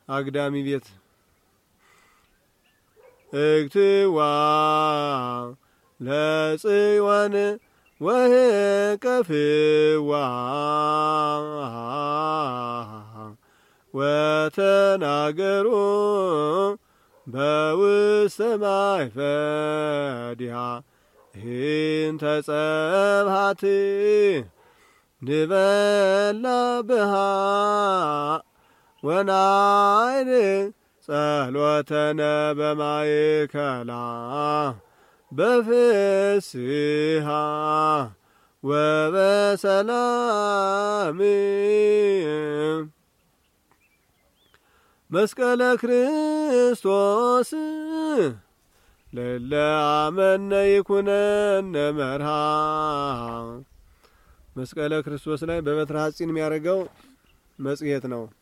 አግዳሚ ቤት እክትዋ ለጽዮን ወህቀፍዋ ወተናገሩ በውስተ ማይፈዲሃ እንተ ጸብሐት ንበላ ብሃ ወናይን ጸሎተነ በማእከላ በፍስሃ ወበሰላም መስቀለ ክርስቶስ ለለአመነ ይኩነነ መርሃ። መስቀለ ክርስቶስ ላይ በበትረ ሐጺን የሚያደርገው መጽሔት ነው።